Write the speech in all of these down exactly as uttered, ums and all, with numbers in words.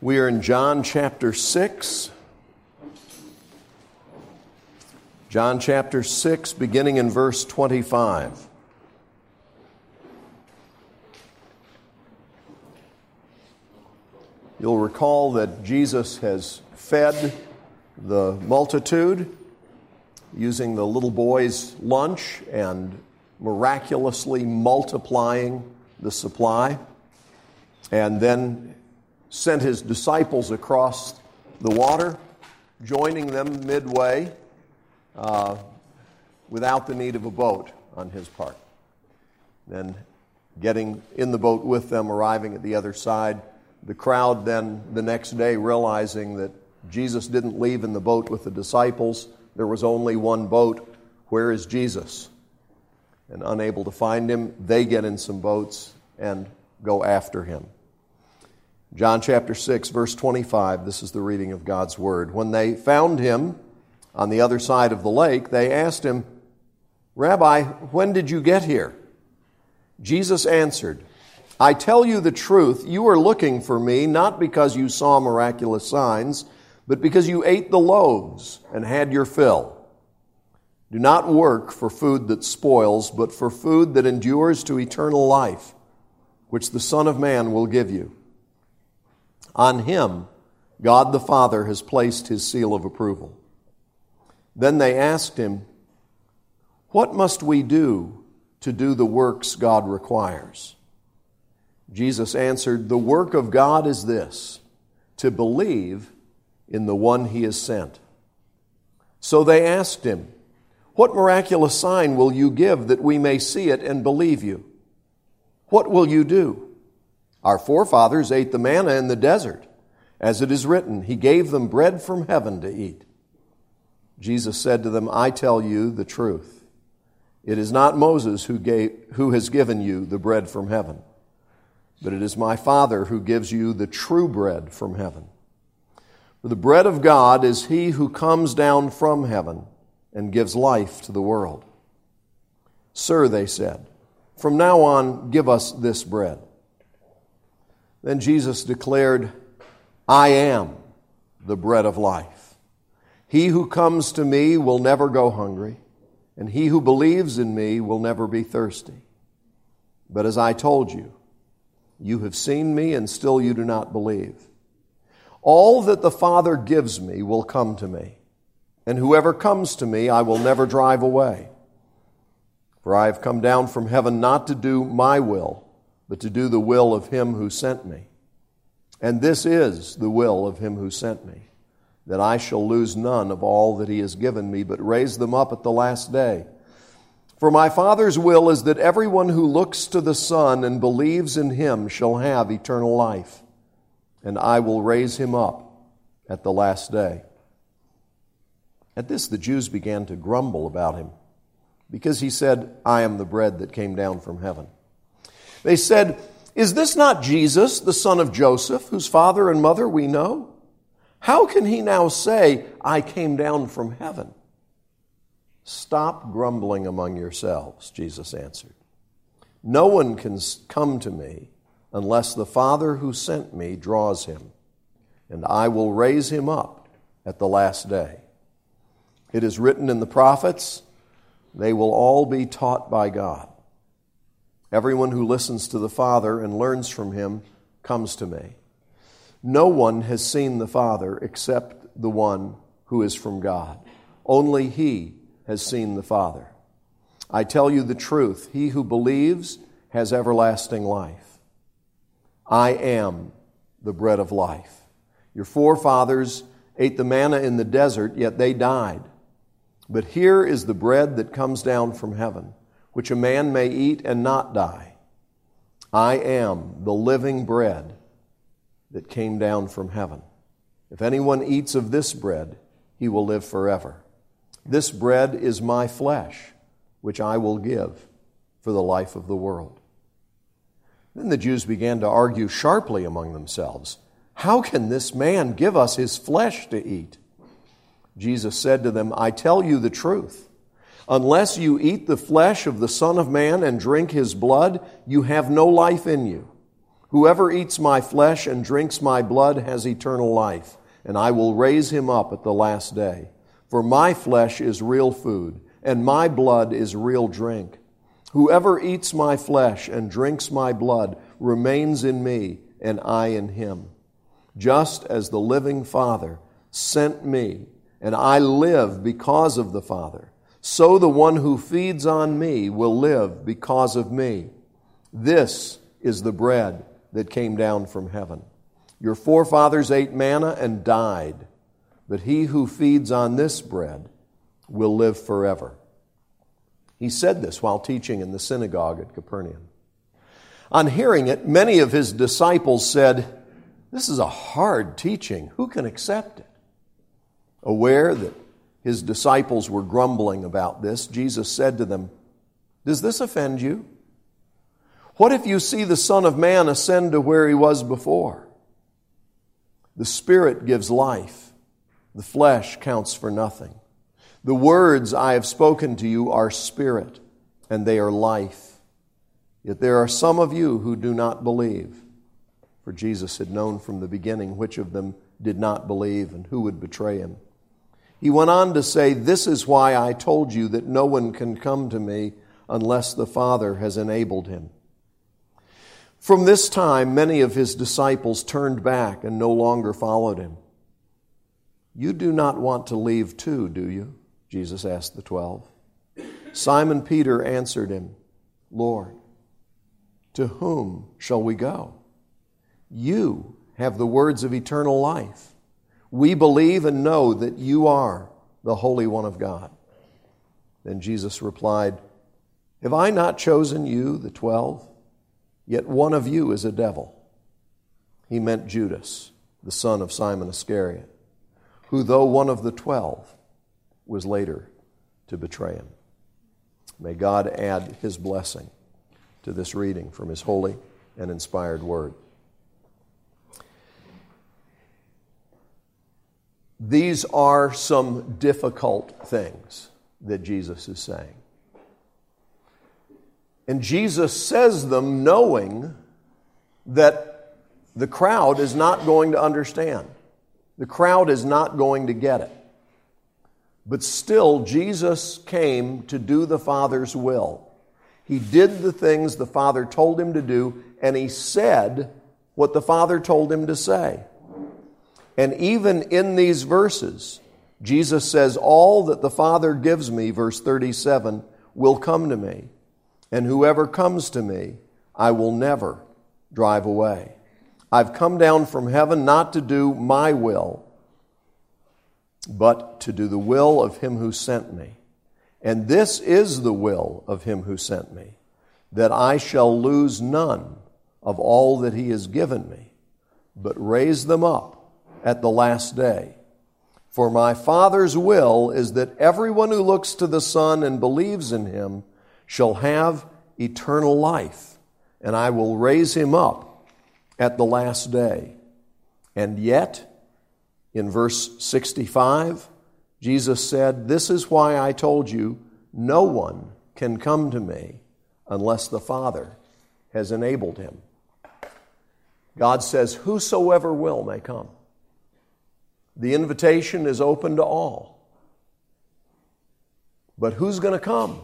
We are in John chapter six. John chapter six, beginning in verse twenty-five. You'll recall that Jesus has fed the multitude using the little boy's lunch and miraculously multiplying the supply, and then sent his disciples across the water, joining them midway uh, without the need of a boat on his part. Then getting in the boat with them, arriving at the other side, the crowd then the next day realizing that Jesus didn't leave in the boat with the disciples, there was only one boat. Where is Jesus? And unable to find him, they get in some boats and go after him. John chapter six, verse twenty-five, this is the reading of God's Word. When they found him on the other side of the lake, they asked him, "Rabbi, when did you get here?" Jesus answered, "I tell you the truth, you are looking for me not because you saw miraculous signs, but because you ate the loaves and had your fill. Do not work for food that spoils, but for food that endures to eternal life, which the Son of Man will give you. On him, God the Father has placed his seal of approval." Then they asked him, "What must we do to do the works God requires?" Jesus answered, "The work of God is this, to believe in the one he has sent." So they asked him, "What miraculous sign will you give that we may see it and believe you? What will you do? Our forefathers ate the manna in the desert. As it is written, he gave them bread from heaven to eat." Jesus said to them, "I tell you the truth. It is not Moses who gave, who has given you the bread from heaven, but it is my Father who gives you the true bread from heaven. For the bread of God is he who comes down from heaven and gives life to the world." "Sir," they said, "from now on give us this bread." Then Jesus declared, "I am the bread of life. He who comes to me will never go hungry, and he who believes in me will never be thirsty. But as I told you, you have seen me, and still you do not believe. All that the Father gives me will come to me, and whoever comes to me I will never drive away. For I have come down from heaven not to do my will, but to do the will of him who sent me. And this is the will of him who sent me, that I shall lose none of all that he has given me, but raise them up at the last day. For my Father's will is that everyone who looks to the Son and believes in him shall have eternal life, and I will raise him up at the last day." At this the Jews began to grumble about him, because he said, "I am the bread that came down from heaven." They said, "Is this not Jesus, the son of Joseph, whose father and mother we know? How can he now say, 'I came down from heaven'?" "Stop grumbling among yourselves," Jesus answered. "No one can come to me unless the Father who sent me draws him, and I will raise him up at the last day. It is written in the prophets, they will all be taught by God. Everyone who listens to the Father and learns from him comes to me. No one has seen the Father except the one who is from God. Only he has seen the Father. I tell you the truth, he who believes has everlasting life. I am the bread of life. Your forefathers ate the manna in the desert, yet they died. But here is the bread that comes down from heaven, which a man may eat and not die. I am the living bread that came down from heaven. If anyone eats of this bread, he will live forever. This bread is my flesh, which I will give for the life of the world." Then the Jews began to argue sharply among themselves, "How can this man give us his flesh to eat?" Jesus said to them, "I tell you the truth. Unless you eat the flesh of the Son of Man and drink his blood, you have no life in you. Whoever eats my flesh and drinks my blood has eternal life, and I will raise him up at the last day. For my flesh is real food, and my blood is real drink. Whoever eats my flesh and drinks my blood remains in me, and I in him. Just as the living Father sent me, and I live because of the Father, so the one who feeds on me will live because of me. This is the bread that came down from heaven. Your forefathers ate manna and died, but he who feeds on this bread will live forever. He said this while teaching in the synagogue at Capernaum. On hearing it, many of his disciples said, "This is a hard teaching. Who can accept it?" Aware that his disciples were grumbling about this, Jesus said to them, "Does this offend you? What if you see the Son of Man ascend to where he was before? The Spirit gives life. The flesh counts for nothing. The words I have spoken to you are spirit, and they are life. Yet there are some of you who do not believe." For Jesus had known from the beginning which of them did not believe and who would betray him. He went on to say, "This is why I told you that no one can come to me unless the Father has enabled him." From this time, many of his disciples turned back and no longer followed him. "You do not want to leave too, do you?" Jesus asked the twelve. Simon Peter answered him, "Lord, to whom shall we go? You have the words of eternal life. We believe and know that you are the Holy One of God." Then Jesus replied, "Have I not chosen you, the twelve? Yet one of you is a devil." He meant Judas, the son of Simon Iscariot, who, though one of the twelve, was later to betray him. May God add his blessing to this reading from his holy and inspired word. These are some difficult things that Jesus is saying. And Jesus says them knowing that the crowd is not going to understand. The crowd is not going to get it. But still, Jesus came to do the Father's will. He did the things the Father told him to do, and he said what the Father told him to say. And even in these verses, Jesus says, "All that the Father gives me," verse thirty-seven, "will come to me. And whoever comes to me, I will never drive away. I've come down from heaven not to do my will, but to do the will of him who sent me. And this is the will of him who sent me, that I shall lose none of all that he has given me, but raise them up at the last day. For my Father's will is that everyone who looks to the Son and believes in him shall have eternal life, and I will raise him up at the last day." And yet, in verse sixty-five, Jesus said, "This is why I told you, no one can come to me unless the Father has enabled him." God says, "Whosoever will may come." The invitation is open to all. But who's going to come?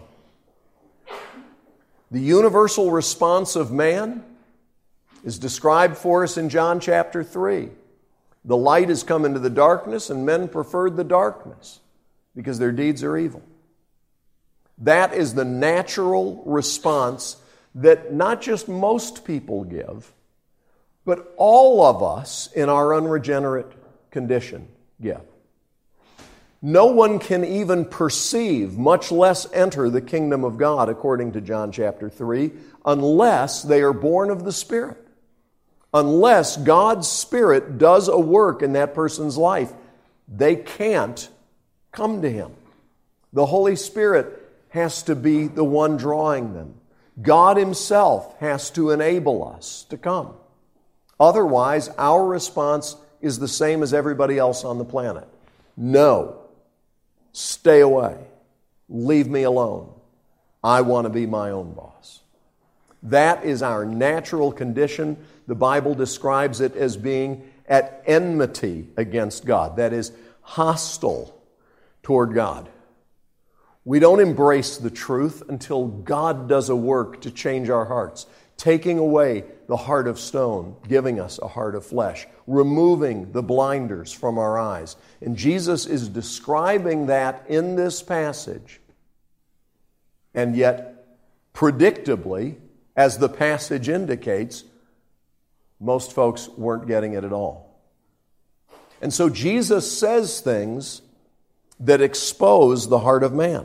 The universal response of man is described for us in John chapter three. The light has come into the darkness, and men preferred the darkness because their deeds are evil. That is the natural response that not just most people give, but all of us in our unregenerate condition give. No one can even perceive, much less enter the kingdom of God, according to John chapter three, unless they are born of the Spirit. Unless God's Spirit does a work in that person's life, they can't come to Him. The Holy Spirit has to be the one drawing them. God Himself has to enable us to come. Otherwise, our response is the same as everybody else on the planet. No. Stay away. Leave me alone. I want to be my own boss. That is our natural condition. the Bible describes it as being at enmity against God. That is, hostile toward God. We don't embrace the truth until God does a work to change our hearts, taking away the heart of stone, giving us a heart of flesh, removing the blinders from our eyes. And Jesus is describing that in this passage. And yet, predictably, as the passage indicates, most folks weren't getting it at all. And so Jesus says things that expose the heart of man.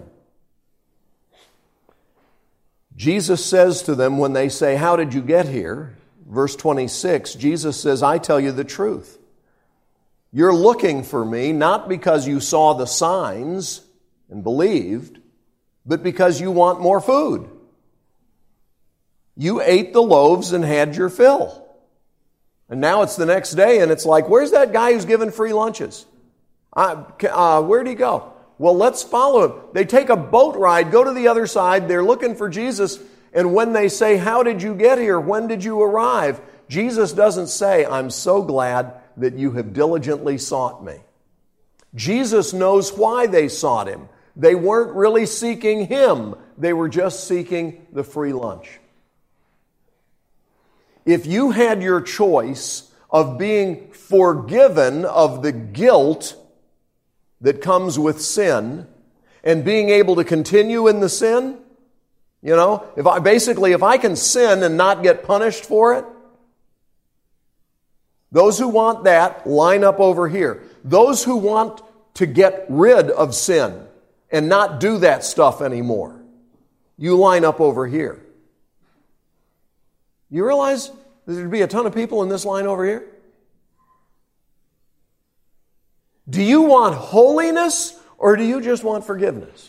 Jesus says to them when they say, "How did you get here?" Verse twenty-six, Jesus says, "I tell you the truth. You're looking for me not because you saw the signs and believed, but because you want more food. You ate the loaves and had your fill. And now it's the next day and it's like, where's that guy who's giving free lunches? Uh, uh, where'd he go? Well, let's follow him." They take a boat ride, go to the other side, they're looking for Jesus, and when they say, "How did you get here? When did you arrive?" Jesus doesn't say, "I'm so glad that you have diligently sought me." Jesus knows why they sought him. They weren't really seeking him. They were just seeking the free lunch. If you had your choice of being forgiven of the guilt that comes with sin and being able to continue in the sin, you know, if I basically, if I can sin and not get punished for it, those who want that line up over here. Those who want to get rid of sin and not do that stuff anymore, you line up over here. You realize there'd be a ton of people in this line over here? Do you want holiness or do you just want forgiveness?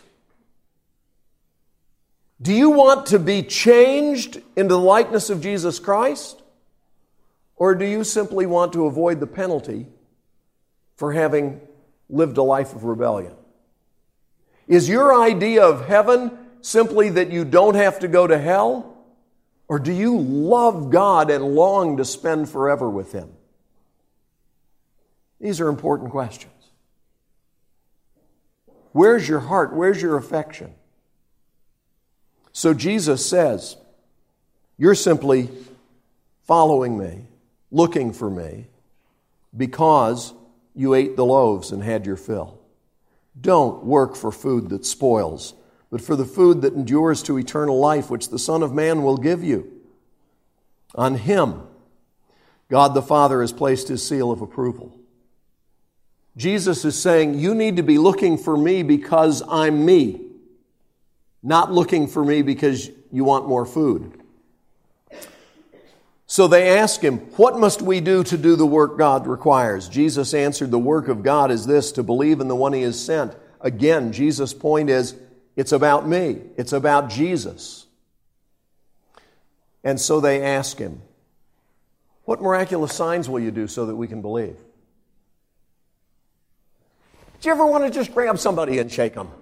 Do you want to be changed into the likeness of Jesus Christ? Or do you simply want to avoid the penalty for having lived a life of rebellion? Is your idea of heaven simply that you don't have to go to hell? Or do you love God and long to spend forever with Him? These are important questions. Where's your heart? Where's your affection? So Jesus says, you're simply following me, looking for me, because you ate the loaves and had your fill. Don't work for food that spoils, but for the food that endures to eternal life, which the Son of Man will give you. On Him, God the Father has placed His seal of approval. Jesus is saying, you need to be looking for me because I'm me, not looking for me because you want more food. So they ask Him, what must we do to do the work God requires? Jesus answered, the work of God is this, to believe in the one He has sent. Again, Jesus' point is, it's about me. It's about Jesus. And so they ask Him, what miraculous signs will you do so that we can believe? Do you ever want to just grab somebody and shake them?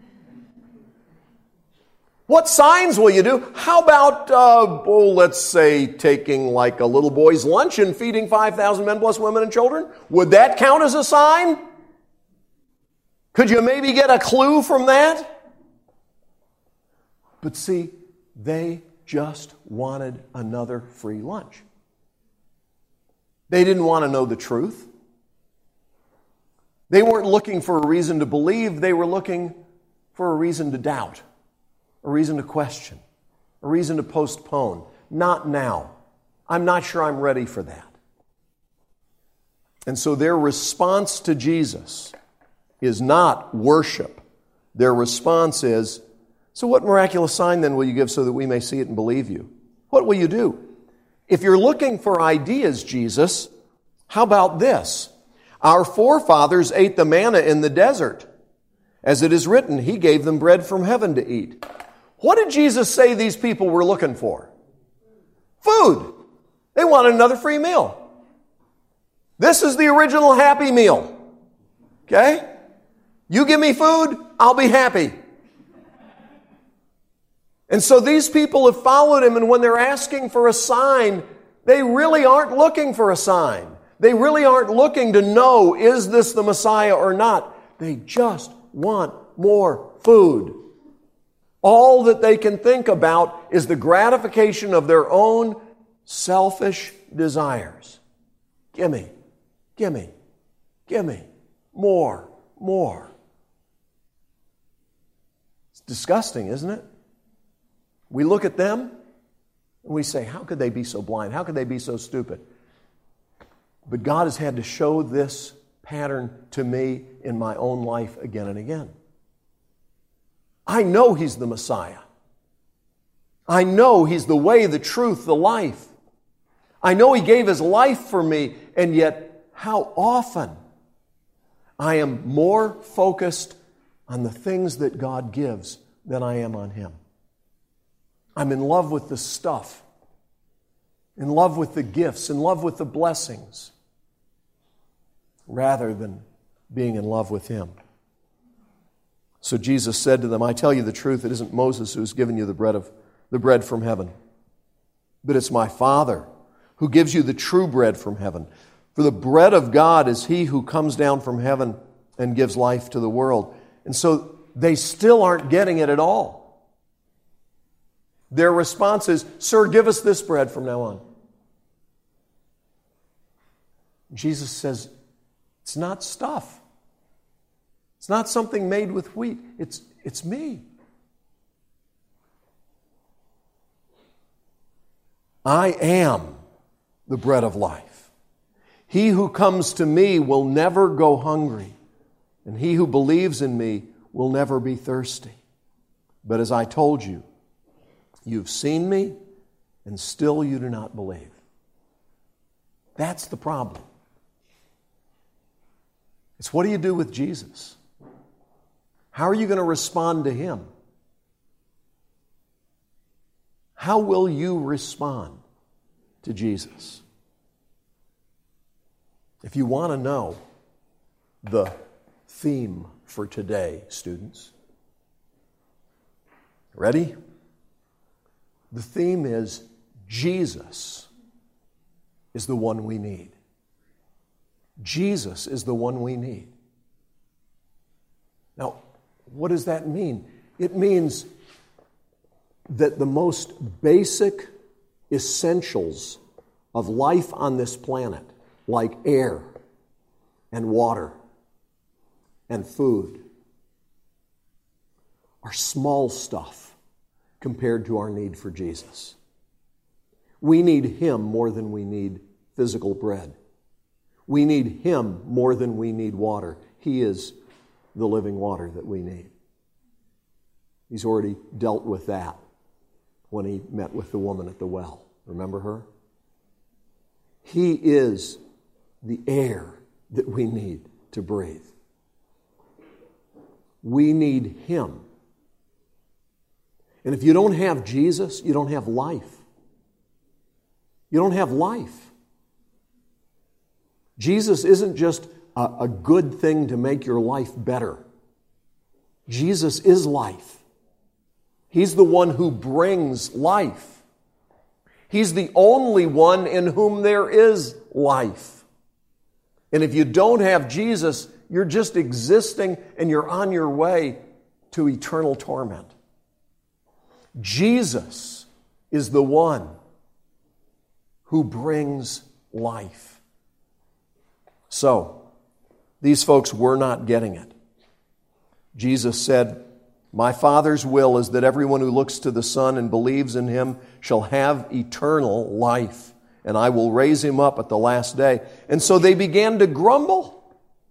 What signs will you do? How about, uh, oh, let's say, taking like a little boy's lunch and feeding five thousand men plus women and children? Would that count as a sign? Could you maybe get a clue from that? But see, they just wanted another free lunch. They didn't want to know the truth. They weren't looking for a reason to believe. They were looking for a reason to doubt, a reason to question, a reason to postpone. Not now. I'm not sure I'm ready for that. And so their response to Jesus is not worship. Their response is, so what miraculous sign then will you give so that we may see it and believe you? What will you do? If you're looking for ideas, Jesus, how about this? Our forefathers ate the manna in the desert. As it is written, He gave them bread from heaven to eat. What did Jesus say these people were looking for? Food. They wanted another free meal. This is the original Happy Meal. Okay? You give me food, I'll be happy. And so these people have followed Him, and when they're asking for a sign, They really aren't looking for a sign. They really aren't looking to know, is this the Messiah or not? They just want more food. All that they can think about is the gratification of their own selfish desires. Gimme, gimme, gimme, more, more. It's disgusting, isn't it? We look at them and we say, how could they be so blind? How could they be so stupid? But God has had to show this pattern to me in my own life again and again. I know He's the Messiah. I know He's the way, the truth, the life. I know He gave His life for me, and yet how often I am more focused on the things that God gives than I am on Him. I'm in love with the stuff, in love with the gifts, in love with the blessings, rather than being in love with Him. So Jesus said to them, I tell you the truth, it isn't Moses who's given you the bread of the bread from heaven, but it's my Father who gives you the true bread from heaven. For the bread of God is He who comes down from heaven and gives life to the world. And so they still aren't getting it at all. Their response is, Sir, give us this bread from now on. Jesus says, it's not stuff. It's not something made with wheat. It's, it's me. I am the bread of life. He who comes to me will never go hungry, and he who believes in me will never be thirsty. But as I told you, you've seen me, and still you do not believe. That's the problem. It's what do you do with Jesus? How are you going to respond to Him? How will you respond to Jesus? If you want to know the theme for today, students, ready? The theme is Jesus is the one we need. Jesus is the one we need. Now, what does that mean? It means that the most basic essentials of life on this planet, like air and water and food, are small stuff compared to our need for Jesus. We need Him more than we need physical bread. We need Him more than we need water. He is the living water that we need. He's already dealt with that when He met with the woman at the well. Remember her? He is the air that we need to breathe. We need Him. And if you don't have Jesus, you don't have life. You don't have life. Jesus isn't just a, a good thing to make your life better. Jesus is life. He's the one who brings life. He's the only one in whom there is life. And if you don't have Jesus, you're just existing and you're on your way to eternal torment. Jesus is the one who brings life. So, these folks were not getting it. Jesus said, my Father's will is that everyone who looks to the Son and believes in Him shall have eternal life, and I will raise him up at the last day. And so they began to grumble.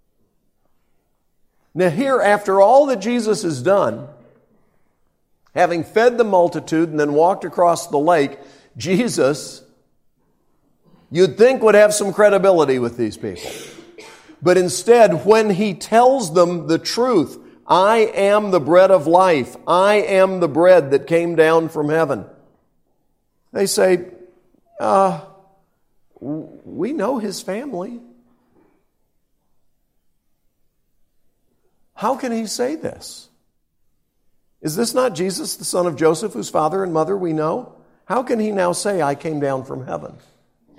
Now here, after all that Jesus has done, having fed the multitude and then walked across the lake, Jesus, you'd think, would have some credibility with these people. But instead, when He tells them the truth, I am the bread of life, I am the bread that came down from heaven, they say, uh, we know His family. How can He say this? Is this not Jesus, the son of Joseph, whose father and mother we know? How can He now say, I came down from heaven?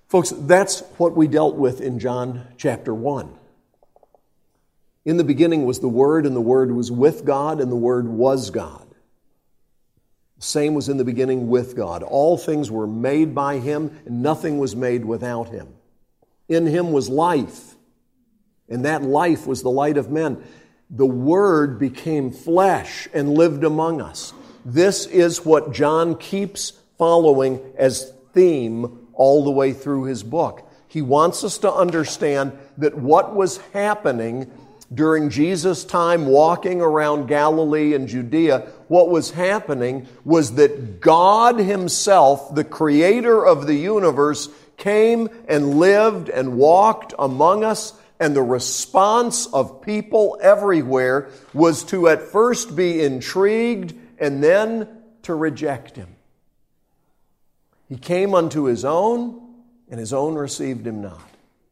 Folks, that's what we dealt with in John chapter one. In the beginning was the Word, and the Word was with God, and the Word was God. The same was in the beginning with God. All things were made by Him, and nothing was made without Him. In Him was life, and that life was the light of men. The Word became flesh and lived among us. This is what John keeps following as theme all the way through his book. He wants us to understand that what was happening during Jesus' time walking around Galilee and Judea, what was happening was that God Himself, the Creator of the universe, came and lived and walked among us, and the response of people everywhere was to at first be intrigued and then to reject Him. He came unto His own, and His own received Him not.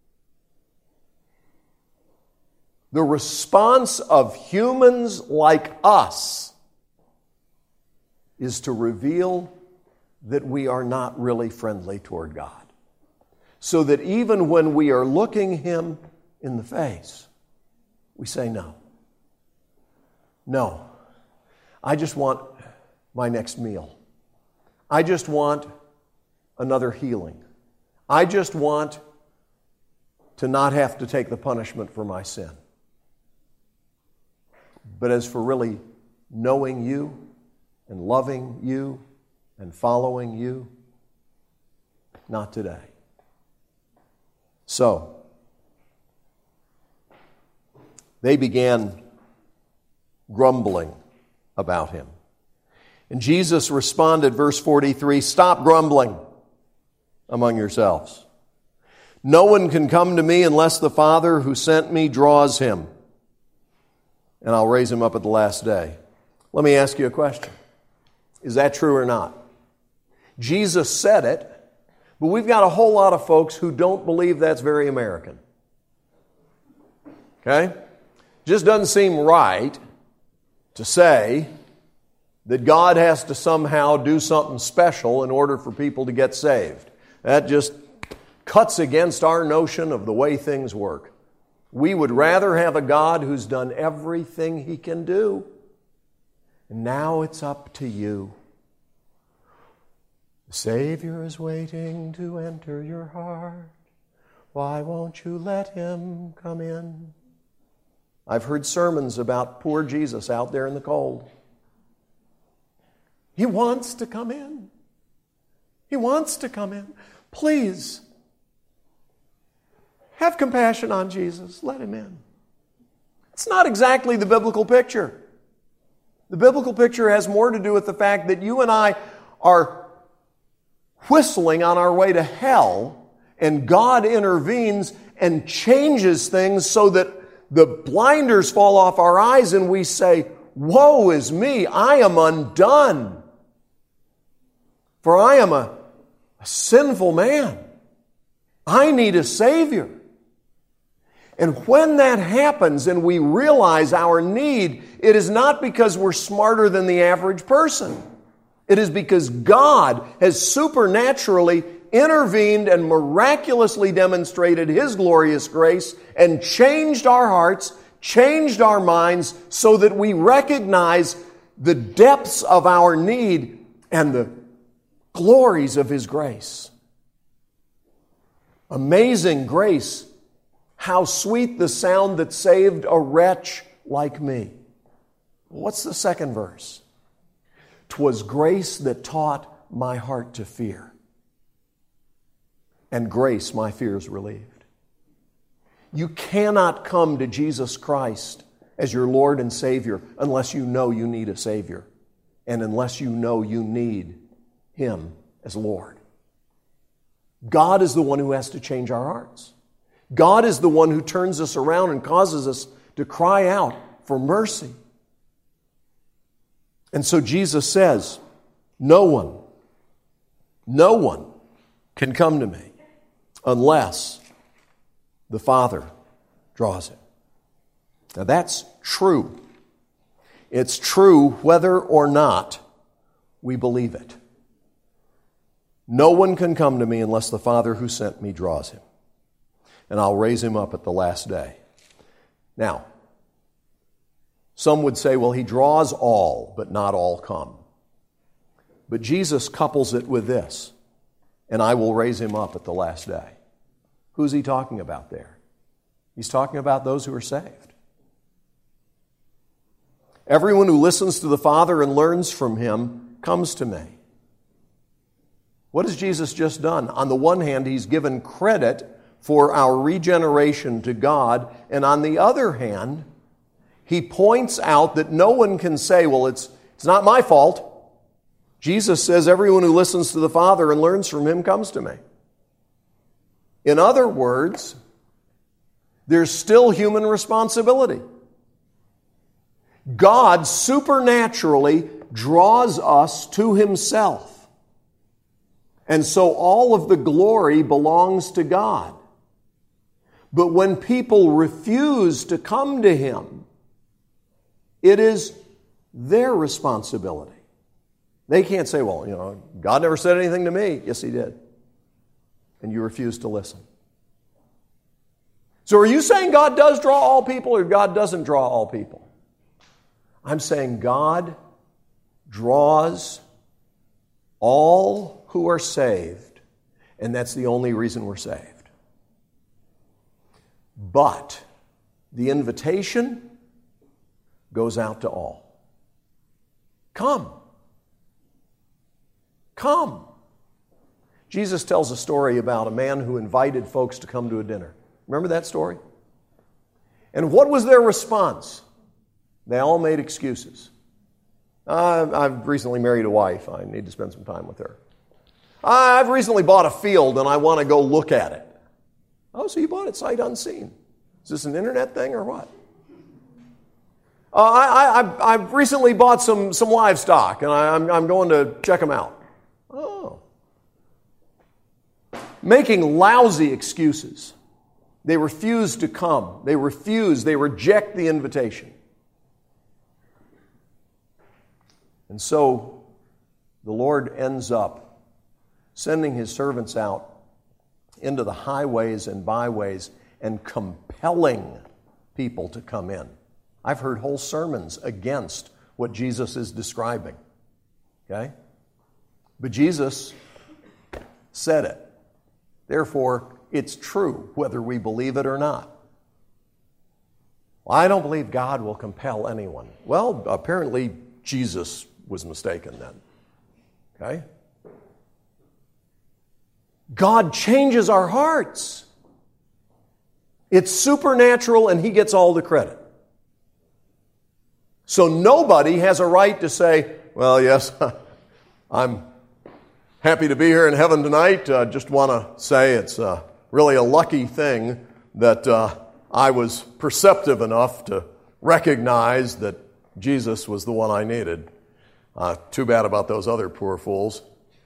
The response of humans like us is to reveal that we are not really friendly toward God. So that even when we are looking Him in the face, we say no. No. I just want my next meal. I just want another healing. I just want to not have to take the punishment for my sin. But as for really knowing You and loving You and following You, not today. So, they began grumbling about Him. And Jesus responded, verse forty-three, "Stop grumbling among yourselves. No one can come to me unless the Father who sent me draws him, and I'll raise him up at the last day." Let me ask you a question. Is that true or not? Jesus said it, but we've got a whole lot of folks who don't believe that's very American. Okay? Just doesn't seem right to say that God has to somehow do something special in order for people to get saved. That just cuts against our notion of the way things work. We would rather have a God who's done everything He can do. And now it's up to you. The Savior is waiting to enter your heart. Why won't you let Him come in? I've heard sermons about poor Jesus out there in the cold. He wants to come in. He wants to come in. Please, have compassion on Jesus. Let Him in. It's not exactly the biblical picture. The biblical picture has more to do with the fact that you and I are whistling on our way to hell, and God intervenes and changes things so that the blinders fall off our eyes and we say, "Woe is me, I am undone. For I am a, a sinful man. I need a Savior." And when that happens and we realize our need, it is not because we're smarter than the average person. It is because God has supernaturally intervened and miraculously demonstrated His glorious grace and changed our hearts, changed our minds, so that we recognize the depths of our need and the glories of His grace. Amazing grace. How sweet the sound that saved a wretch like me. What's the second verse? "'Twas grace that taught my heart to fear, and grace my fears relieved." You cannot come to Jesus Christ as your Lord and Savior unless you know you need a Savior, and unless you know you need Him as Lord. God is the one who has to change our hearts. God is the one who turns us around and causes us to cry out for mercy. And so Jesus says, no one, no one can come to me unless the Father draws him. Now that's true. It's true whether or not we believe it. No one can come to me unless the Father who sent me draws him, and I'll raise him up at the last day. Now, some would say, well, he draws all, but not all come. But Jesus couples it with this, and I will raise him up at the last day. Who's he talking about there? He's talking about those who are saved. Everyone who listens to the Father and learns from him comes to me. What has Jesus just done? On the one hand, he's given credit for our regeneration to God, and on the other hand, he points out that no one can say, well, it's, it's not my fault. Jesus says everyone who listens to the Father and learns from him comes to me. In other words, there's still human responsibility. God supernaturally draws us to himself. And so all of the glory belongs to God. But when people refuse to come to him, it is their responsibility. They can't say, well, you know, God never said anything to me. Yes, he did. And you refuse to listen. So are you saying God does draw all people or God doesn't draw all people? I'm saying God draws all who are saved, and that's the only reason we're saved. But the invitation goes out to all. Come. Come. Jesus tells a story about a man who invited folks to come to a dinner. Remember that story? And what was their response? They all made excuses. Uh, I've recently married a wife. I need to spend some time with her. I've recently bought a field and I want to go look at it. Oh, so you bought it sight unseen. Is this an internet thing or what? Uh, I, I, I've recently bought some, some livestock and I, I'm, I'm going to check them out. Oh. Making lousy excuses. They refuse to come. They refuse. They reject the invitation. And so the Lord ends up sending his servants out into the highways and byways and compelling people to come in. I've heard whole sermons against what Jesus is describing. Okay? But Jesus said it. Therefore, it's true whether we believe it or not. Well, I don't believe God will compel anyone. Well, apparently Jesus was mistaken then. Okay? God changes our hearts. It's supernatural and he gets all the credit. So nobody has a right to say, well, yes, I'm happy to be here in heaven tonight. I uh, just want to say it's uh, really a lucky thing that uh, I was perceptive enough to recognize that Jesus was the one I needed. Uh, too bad about those other poor fools.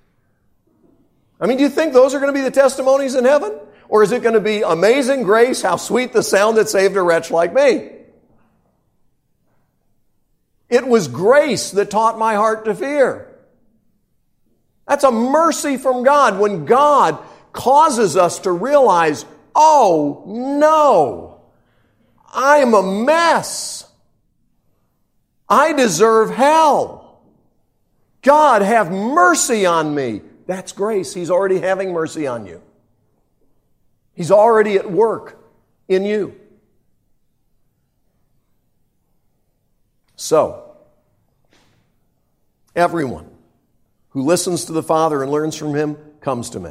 I mean, do you think those are going to be the testimonies in heaven? Or is it going to be amazing grace, how sweet the sound that saved a wretch like me? It was grace that taught my heart to fear. That's a mercy from God when God causes us to realize, oh no, I'm a mess. I deserve hell. God, have mercy on me. That's grace. He's already having mercy on you. He's already at work in you. So, everyone who listens to the Father and learns from him comes to me.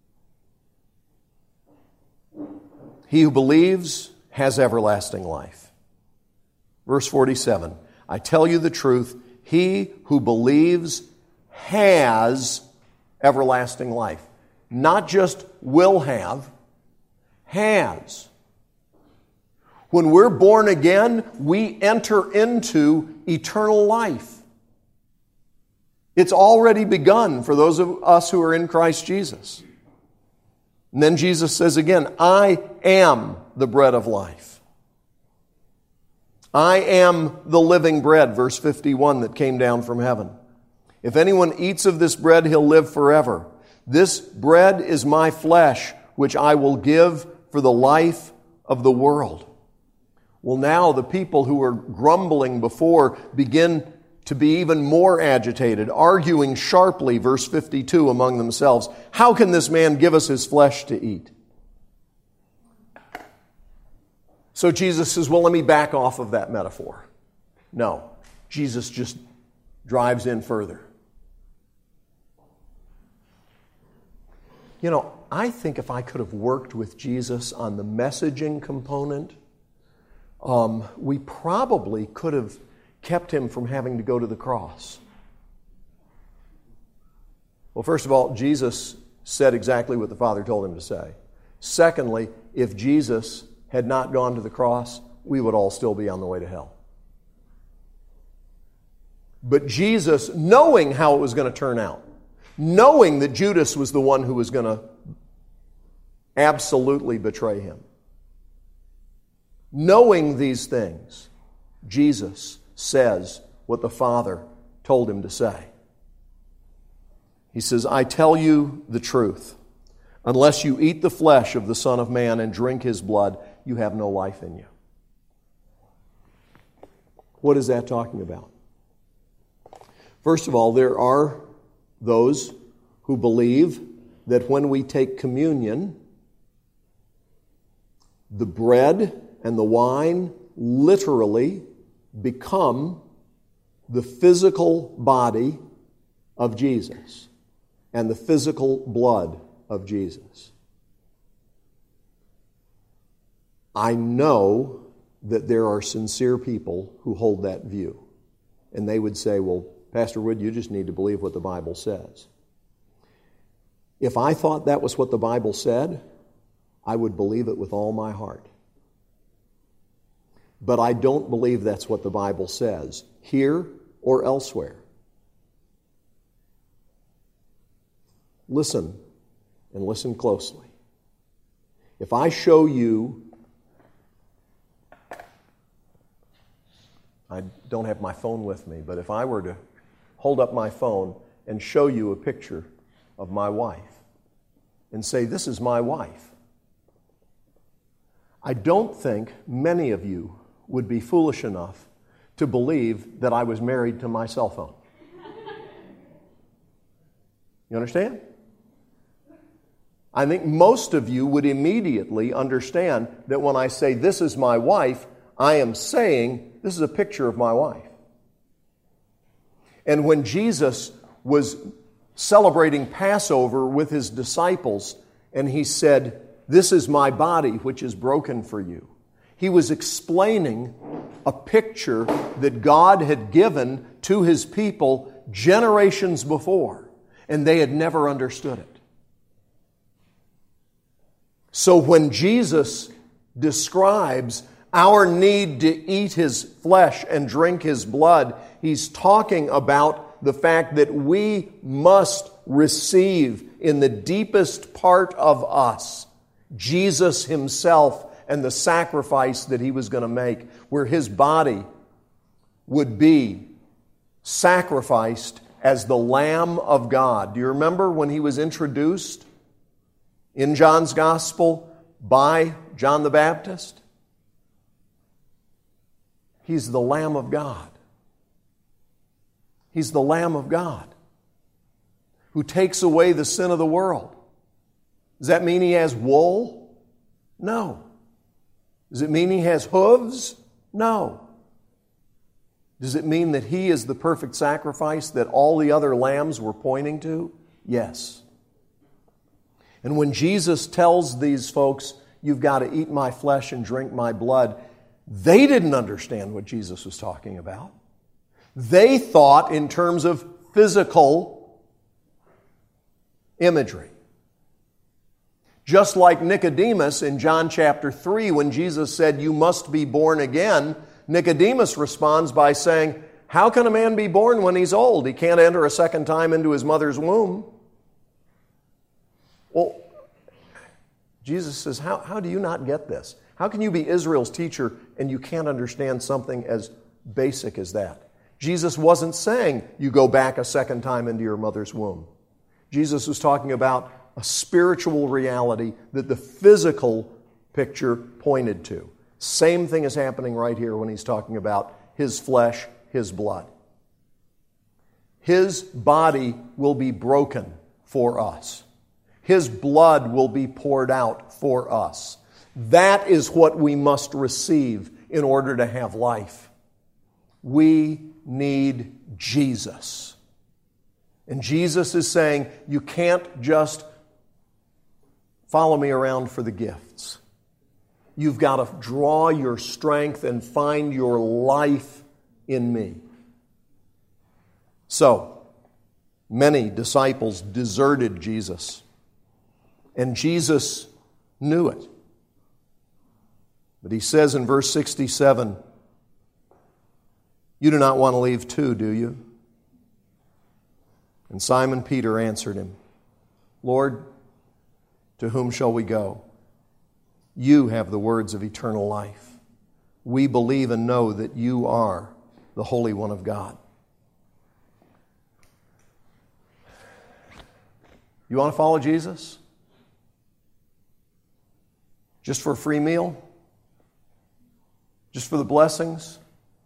He who believes has everlasting life. Verse forty-seven, I tell you the truth, he who believes has everlasting life. Not just will have, has. When we're born again, we enter into eternal life. It's already begun for those of us who are in Christ Jesus. And then Jesus says again, I am the bread of life. I am the living bread, verse fifty-one, that came down from heaven. If anyone eats of this bread, he'll live forever. This bread is my flesh, which I will give for the life of the world. Well, now the people who were grumbling before begin to be even more agitated, arguing sharply, verse fifty-two, among themselves. How can this man give us his flesh to eat? So Jesus says, well, let me back off of that metaphor. No, Jesus just drives in further. You know, I think if I could have worked with Jesus on the messaging component, um, we probably could have kept him from having to go to the cross. Well, first of all, Jesus said exactly what the Father told him to say. Secondly, if Jesus had not gone to the cross, we would all still be on the way to hell. But Jesus, knowing how it was going to turn out, knowing that Judas was the one who was going to absolutely betray him, knowing these things, Jesus says what the Father told him to say. He says, I tell you the truth. Unless you eat the flesh of the Son of Man and drink His blood, you have no life in you. What is that talking about? First of all, there are those who believe that when we take communion, the bread and the wine literally become the physical body of Jesus and the physical blood of Jesus. I know that there are sincere people who hold that view. And they would say, well, Pastor Wood, you just need to believe what the Bible says. If I thought that was what the Bible said, I would believe it with all my heart. But I don't believe that's what the Bible says, here or elsewhere. Listen, and listen closely. If I show you, I don't have my phone with me, but if I were to hold up my phone and show you a picture of my wife and say, this is my wife, I don't think many of you would be foolish enough to believe that I was married to my cell phone. You understand? I think most of you would immediately understand that when I say, this is my wife, I am saying, this is a picture of my wife. And when Jesus was celebrating Passover with His disciples, and He said, this is my body which is broken for you, He was explaining a picture that God had given to His people generations before, and they had never understood it. So when Jesus describes our need to eat His flesh and drink His blood, He's talking about the fact that we must receive in the deepest part of us Jesus Himself and the sacrifice that He was going to make, where His body would be sacrificed as the Lamb of God. Do you remember when He was introduced in John's Gospel by John the Baptist? He's the Lamb of God. He's the Lamb of God who takes away the sin of the world. Does that mean He has wool? No. Does it mean He has hooves? No. Does it mean that He is the perfect sacrifice that all the other lambs were pointing to? Yes. And when Jesus tells these folks, you've got to eat my flesh and drink my blood, they didn't understand what Jesus was talking about. They thought in terms of physical imagery. Just like Nicodemus in John chapter three, when Jesus said, you must be born again, Nicodemus responds by saying, how can a man be born when he's old? He can't enter a second time into his mother's womb. Well, Jesus says, how, how do you not get this? How can you be Israel's teacher and you can't understand something as basic as that? Jesus wasn't saying you go back a second time into your mother's womb. Jesus was talking about a spiritual reality that the physical picture pointed to. Same thing is happening right here when he's talking about his flesh, his blood. His body will be broken for us. His blood will be poured out for us. That is what we must receive in order to have life. We need Jesus. And Jesus is saying, you can't just follow me around for the gifts. You've got to draw your strength and find your life in me. So, many disciples deserted Jesus. And Jesus knew it. But he says in verse sixty-seven, you do not want to leave too, do you? And Simon Peter answered him, Lord, to whom shall we go? You have the words of eternal life. We believe and know that you are the Holy One of God. You want to follow Jesus? Just for a free meal? Just for the blessings?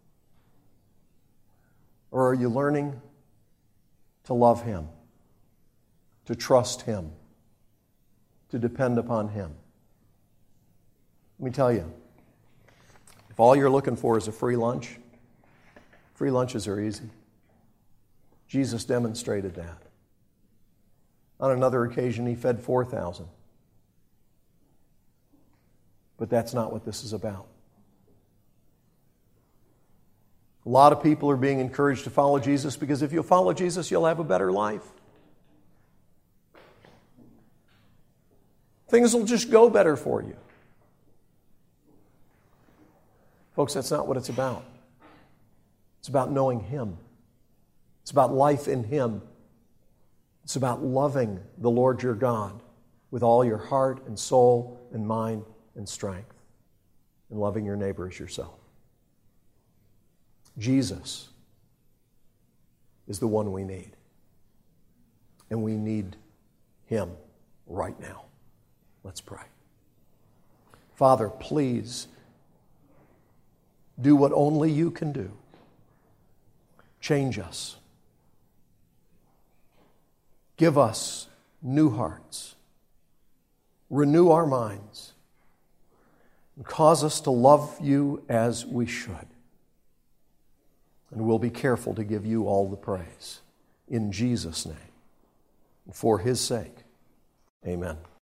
Or are you learning to love Him, to trust Him, to depend upon Him? Let me tell you, if all you're looking for is a free lunch, free lunches are easy. Jesus demonstrated that. On another occasion, He fed four thousand. But that's not what this is about. A lot of people are being encouraged to follow Jesus because if you'll follow Jesus, you'll have a better life. Things will just go better for you. Folks, that's not what it's about. It's about knowing Him. It's about life in Him. It's about loving the Lord your God with all your heart and soul and mind and strength, and loving your neighbor as yourself. Jesus is the one we need. And we need Him right now. Let's pray. Father, please do what only you can do. Change us. Give us new hearts. Renew our minds. And cause us to love you as we should. And we'll be careful to give you all the praise. In Jesus' name. And for His sake. Amen.